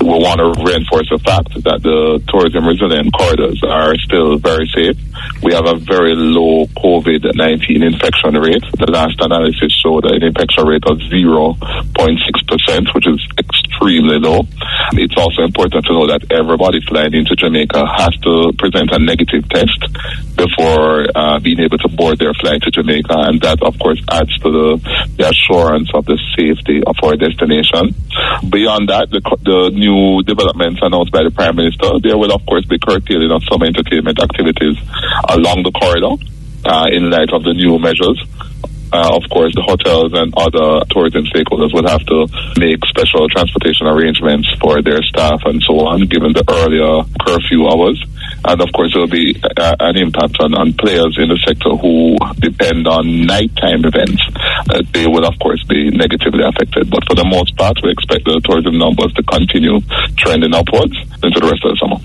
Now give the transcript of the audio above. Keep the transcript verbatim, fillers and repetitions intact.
we want to reinforce the fact that the tourism resilient corridors are still very safe. We have a very low COVID nineteen infection rate. The last analysis showed an infection rate of zero point six percent, which is extremely low. It's also important to know that everybody flying into Jamaica has to present a negative test before uh, being able to board their flight to Jamaica, and that, of course, adds to the, the assurance of the safety of our destination. Beyond that, the, the new developments announced by the Prime Minister, there will, of course, be curtailing of some entertainment activities along the corridor uh, in light of the new measures. Uh, of course, the hotels and other tourism stakeholders will have to make special transportation arrangements for their staff and so on, given the earlier curfew hours. And, of course, there will be uh, an impact on, on players in the sector who depend on nighttime events. Uh, they will, of course, be negatively affected. But for the most part, we expect the tourism numbers to continue trending upwards into the rest of the summer.